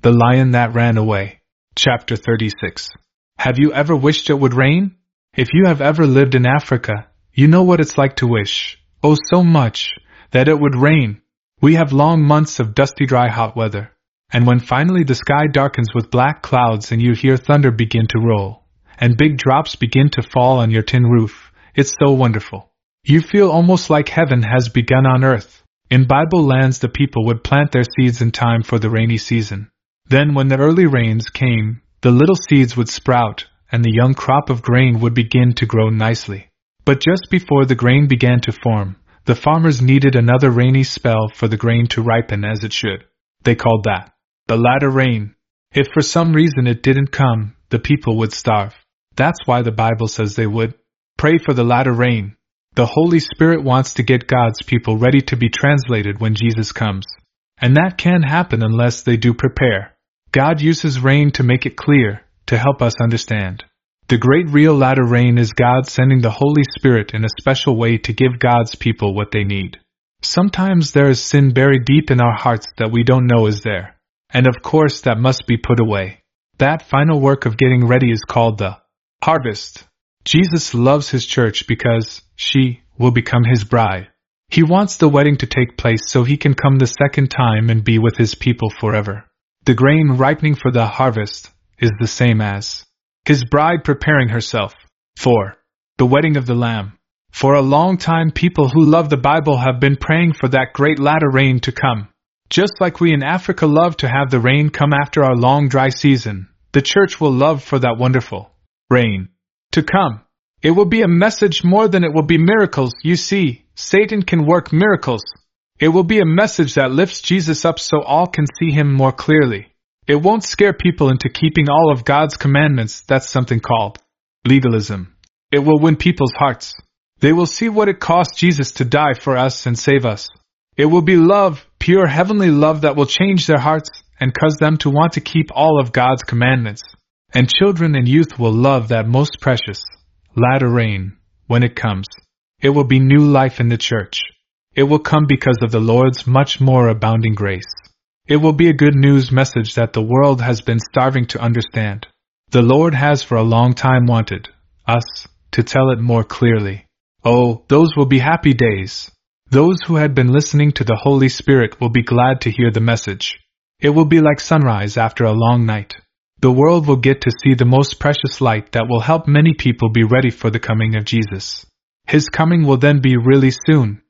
The Lion That Ran Away. Chapter 36. Have you ever wished it would rain? If you have ever lived in Africa, you know what it's like to wish, oh so much, that it would rain. We have long months of dusty dry hot weather, and when finally the sky darkens with black clouds and you hear thunder begin to roll, and big drops begin to fall on your tin roof, it's so wonderful. You feel almost like heaven has begun on earth. In Bible lands the people would plant their seeds in time for the rainy season. Then when the early rains came, the little seeds would sprout, and the young crop of grain would begin to grow nicely. But just before the grain began to form, the farmers needed another rainy spell for the grain to ripen as it should. They called that the latter rain. If for some reason it didn't come, the people would starve. That's why the Bible says they would pray for the latter rain. The Holy Spirit wants to get God's people ready to be translated when Jesus comes. And that can't happen unless they do prepare. God uses rain to make it clear, to help us understand. The great real latter rain is God sending the Holy Spirit in a special way to give God's people what they need. Sometimes there is sin buried deep in our hearts that we don't know is there. And of course that must be put away. That final work of getting ready is called the harvest. Jesus loves his church because she will become his bride. He wants the wedding to take place so he can come the second time and be with his people forever. The grain ripening for the harvest is the same as his bride preparing herself for the wedding of the Lamb. For a long time people who love the Bible have been praying for that great latter rain to come. Just like we in Africa love to have the rain come after our long dry season, the church will love for that wonderful rain to come. It will be a message more than it will be miracles. You see, Satan can work miracles. It will be a message that lifts Jesus up so all can see him more clearly. It won't scare people into keeping all of God's commandments. That's something called legalism. It will win people's hearts. They will see what it cost Jesus to die for us and save us. It will be love, pure heavenly love that will change their hearts and cause them to want to keep all of God's commandments. And children and youth will love that most precious latter rain when it comes. It will be new life in the church. It will come because of the Lord's much more abounding grace. It will be a good news message that the world has been starving to understand. The Lord has for a long time wanted us to tell it more clearly. Oh, those will be happy days. Those who had been listening to the Holy Spirit will be glad to hear the message. It will be like sunrise after a long night. The world will get to see the most precious light that will help many people be ready for the coming of Jesus. His coming will then be really soon.